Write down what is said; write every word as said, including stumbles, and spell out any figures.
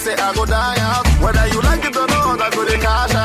say I go die out. Whether you like it or not, I go to cash